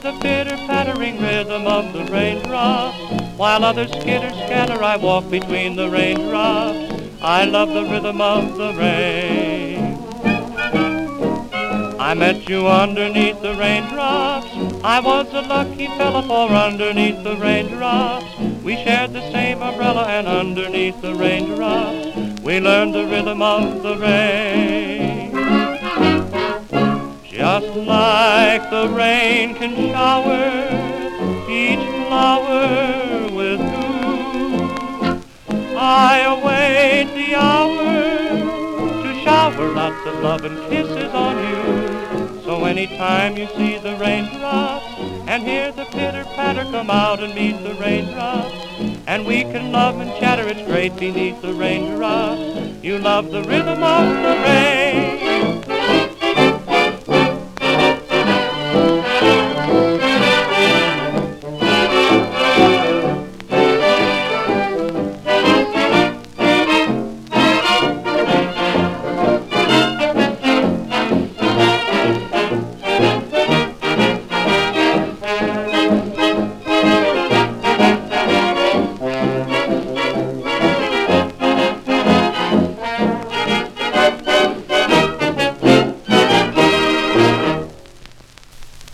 the pitter-pattering rhythm of the raindrops. While others skitter-scatter, I walk between the raindrops. I love the rhythm of the rain. I met you underneath the raindrops. I was a lucky fella, for underneath the raindrops we shared the same umbrella, and underneath the raindrops we learned the rhythm of the rain. Just like the rain can shower each flower with dew, I await the hour to shower lots of love and kisses on you. So anytime you see the raindrops and hear the pitter-patter, come out and meet the raindrops, and we can love and chatter. It's great beneath the raindrops. You love the rhythm of the rain.